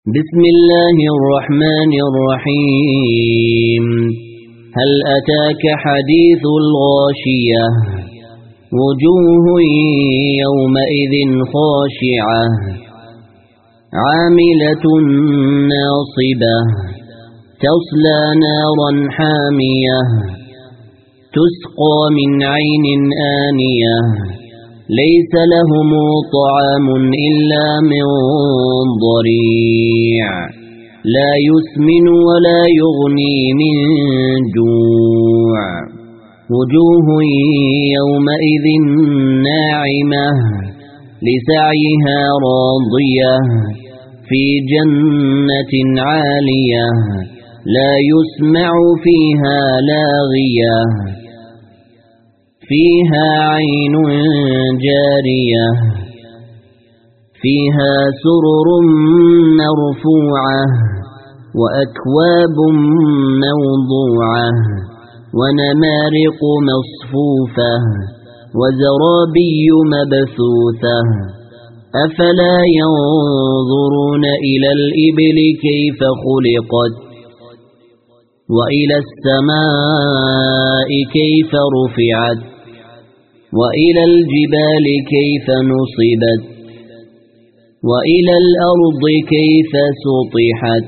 بسم الله الرحمن الرحيم. هل أتاك حديث الغاشية؟ وجوه يومئذ خاشعة عاملة ناصبة تصلى نارا حامية تسقى من عين آنية ليس لهم طعام إلا من ضريع لا يسمن ولا يغني من جوع وجوه يومئذ ناعمة لسعيها راضية في جنة عالية لا يسمع فيها لاغية فيها عين جارية فيها سرر مرفوعة وأكواب موضوعة ونمارق مصفوفة وزرابي مبثوثة أفلا ينظرون إلى الإبل كيف خلقت وإلى السماء كيف رفعت وإلى الجبال كيف نصبت وإلى الأرض كيف سطحت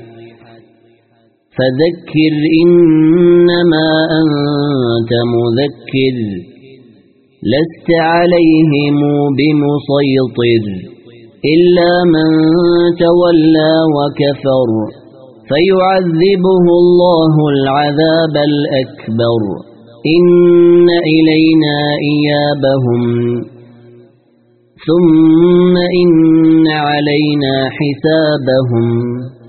فذكر إنما أنت مذكر لست عليهم بمسيطر إلا من تولى وكفر فيعذبه الله العذاب الأكبر إن إلينا إيابهم ثم إن علينا حسابهم